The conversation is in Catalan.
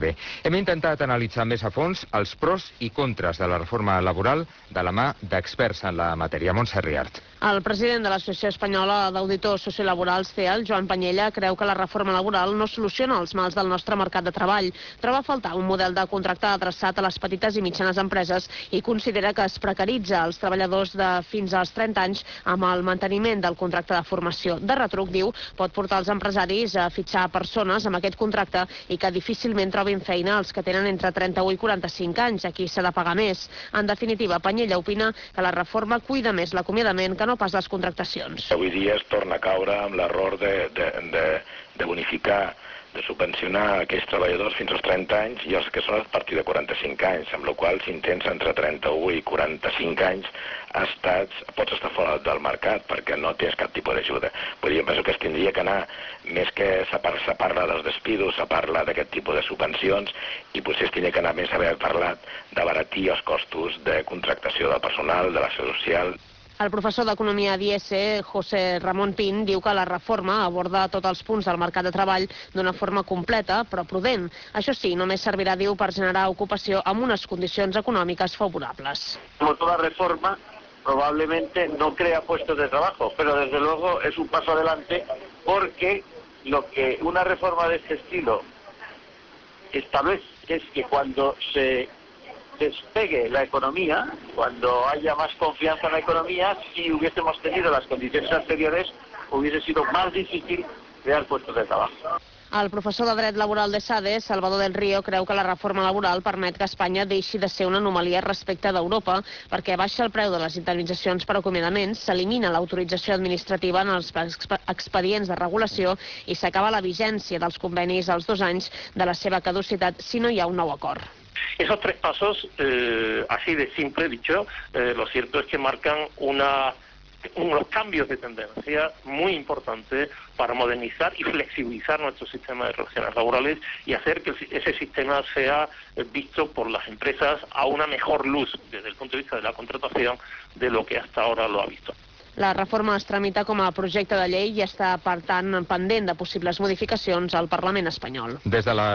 Bé, hem intentat analitzar més a fons els pros i contres de la reforma laboral de la mà d'experts en la matèria. Montse Riart. El president de l'Associació Espanyola d'Auditors Sociolaborals, CEAL, Joan Panyella, creu que la reforma laboral no soluciona els mals del nostre mercat de treball. Troba a faltar un model de contracte adreçat a les petites i mitjanes empreses i considera que es precaritza els treballadors de fins als 30 anys amb el manteniment del contracte de formació. De retruc, diu, pot portar els empresaris a fitxar persones amb aquest contracte i que difícilment trobin feina els que tenen entre 31 i 45 anys, a qui s'ha de pagar més. En definitiva, Panyella opina que la reforma cuida més l'acomiadament que no pas les contractacions. Avui dia es torna a caure amb l'error de bonificar, de subvencionar aquells treballadors fins als 30 anys i els que són a partir de 45 anys, amb la qual si tens entre 31 i 45 anys pots estar fora del mercat perquè no tens cap tipus d'ajuda. Vull dir, jo penso que es tindria que anar, més que se parla dels despidos, se parla d'aquest tipus de subvencions i potser es tindria que anar més a haver parlat d'abaratir els costos de contractació del personal, de la seguretat social. El professor d'Economia d'IES, José Ramón Pin, diu que la reforma aborda tots els punts del mercat de treball d'una forma completa, però prudent. Això sí, només servirà, diu, per generar ocupació amb unes condicions econòmiques favorables. Como toda reforma, probablemente no crea puestos de trabajo, pero desde luego es un paso adelante porque lo que una reforma de este estilo establece es que cuando se despegue la economía, cuando haya más confianza en la economía, si hubiésemos tenido las condiciones anteriores, hubiese sido más difícil crear puestos de trabajo. El professor de Dret Laboral de SADE, Salvador del Río, creu que la reforma laboral permet que Espanya deixi de ser una anomalia respecte d'Europa perquè baixa el preu de les indemnitzacions per acomiadaments, s'elimina l'autorització administrativa en els expedients de regulació i s'acaba la vigència dels convenis als 2 anys de la seva caducitat si no hi ha un nou acord. Esos 3 pasos, así de simple dicho, lo cierto es que marcan unos cambios de tendencia muy importantes para modernizar y flexibilizar nuestro sistema de relaciones laborales y hacer que ese sistema sea visto por las empresas a una mejor luz desde el punto de vista de la contratación de lo que hasta ahora lo ha visto. La reforma es tramita com a projecte de llei i està, per tant, pendent de possibles modificacions al Parlament espanyol. Des de la